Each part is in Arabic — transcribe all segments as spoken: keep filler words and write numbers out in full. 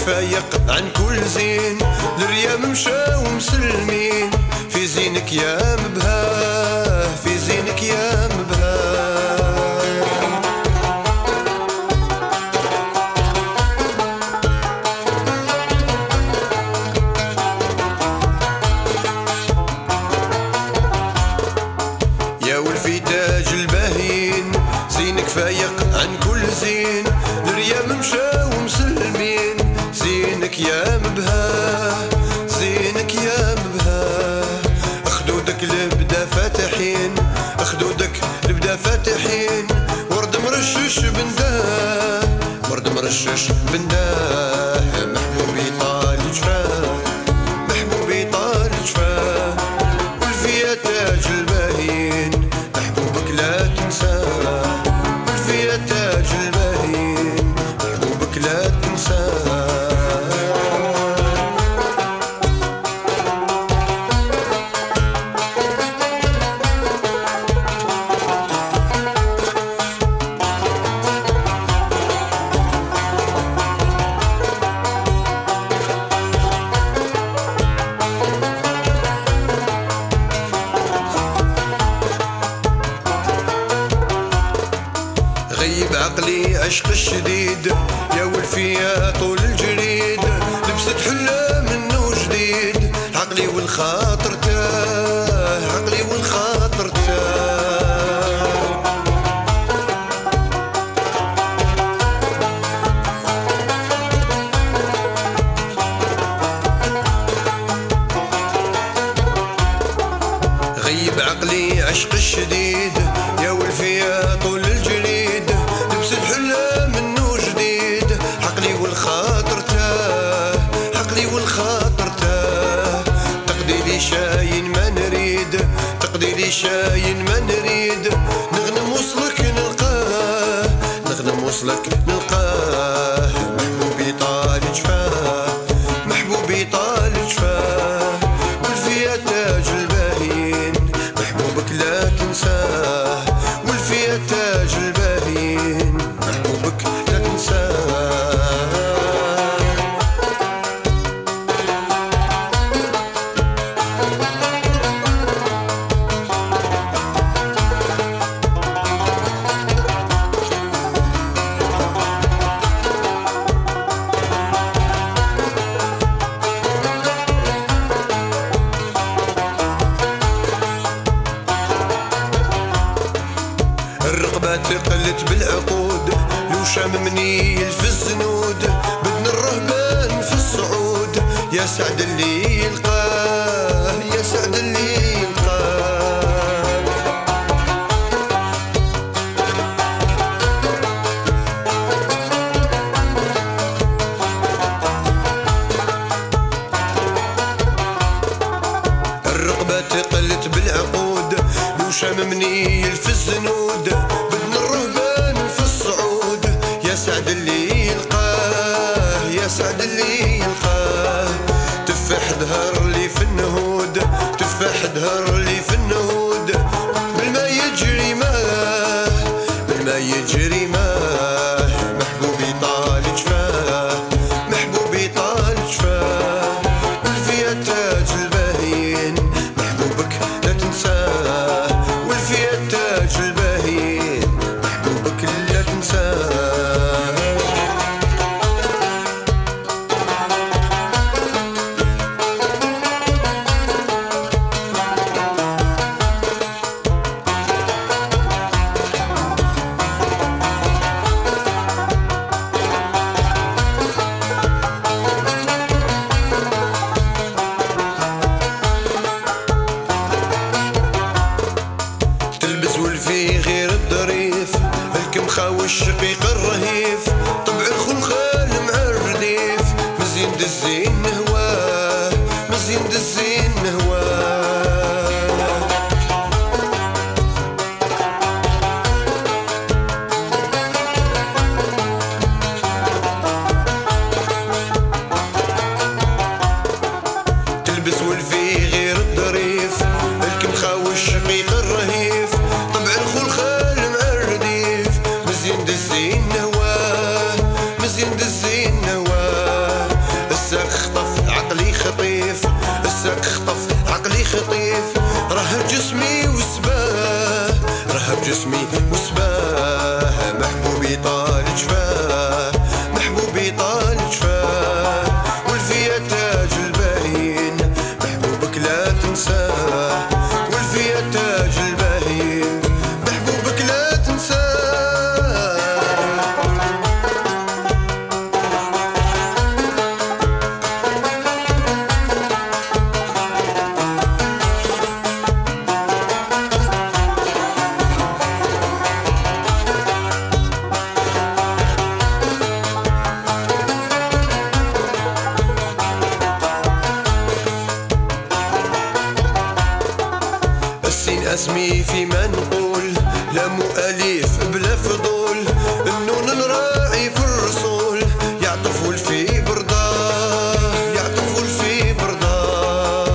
فايق عن كل زين، الريام مشاو مسلمين في زينك يا مبهاه، في زينك يا مبهاه. يا ولفي تاج الباهين زينك فايق عن كل زين، الريام مشاو مسلمين زينك يا مبهاه، زينك يا مبهاه. خدودك لبدا فاتحين، خدودك لبدا فاتحين، ورد مرشش بنداه، ورد مرشش بنداه. محبوبي طال جفاه، محبوبي طال جفاه. والفيا تاج الباهين محبوبك لا تنساه، والفيا تاج الباهين محبوبك لا تنساه. غيب عقلي عشق الشديد يا ولفيا طول الجريد، لبست حلة منه جديد، عقلي والخاطر تاه، عقلي والخاطر تاه. غيب عقلي عشق الشديد يا ولفيا طول الجريد، لبست حلة منه جديد، عقلي والخاطر تاه، عقلي والخاطر تاه. تقديري شاين ما نريد، تقديري شاين ما نريد، نغنم وصلك نلقاه، نغنم وصلك نلقاه. محبوبي طال جفاه، محبوبي طال جفاه. والفيا تاج الباهين محبوبك لا تنساه، والفيا تاج الباهين محبوبك لا تنساه. الرقبة تقلت بالعقود، لو شاممني في الزنود، بدنا الرهبان في الصعود. يا سعد اللي يلقاه، يا سعد اللي يلقاه. الرقبة تقلت بالعقود، لو شاممني في الزنود، بدنا الرهبان في الصعود. يا سعد اللي يلقاه، يا سعد اللي يلقاه. تفاح ظهر لي في النهود، تفاح ظهر لي في النهود، بالما يجري ماه، بالما يجري ماه. محبوبي طال جفاه، محبوبي طال جفاه. والفيا تاج الباهين محبوبك لا تنساه، والفيا تاج الباهين محبوبك لا تنساه. تلبس ولفي غير الظريف، الكمخة والشقيق الرهيف، طبع الخلخال مع الرديف، مزين دزين نهواه، مزين دزين نهواه. تلبس ولفي غير الظريف، الكمخة والشقيق الرهيف، طبع الخلخال مع الرديف، مزين دزين نهواه. خطيف رهب جسمي وسباه رهب جسمي وسباه محبوبي طال جفاه محبوبي طال جفاه والفيا تاج الباهين محبوبك لا تنساه والفيا تاج الباهين محبوبك لا تنساه. السين أسمي فيما نقول لا مؤلف بلا فضول النون نراعي في الرسول يعطف الفي برضاه يعطف الفي برضاه.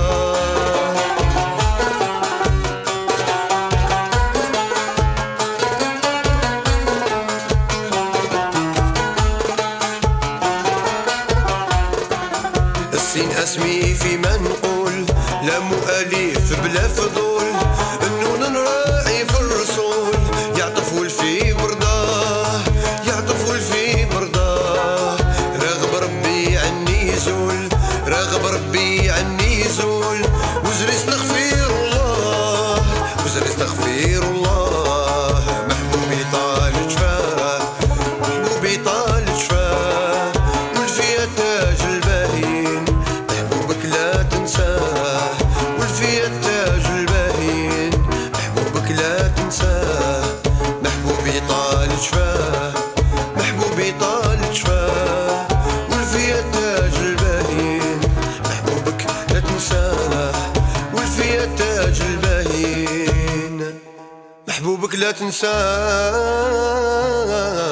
السين أسمي فيما نقول لا مؤلف بلا فضول النون نراعي في الرسول يعطف الفي برضاه يعطف الفي برضاه. راغب ربي عني يزول راغب ربي عني يزول وزري استغفر الله وزري استغفر الله محبوبي طال جفاه محبوبي طال جفاه والفيا تاج الباهين محبوبك لا تنساه والفيا تاج الباهين محبوبك لا تنساه محبوبي طال جفاه محبوبي طال جفاه والفيا تاج الباهين محبوبك لا تنساه والفيا تاج الباهين محبوبك لا تنساه.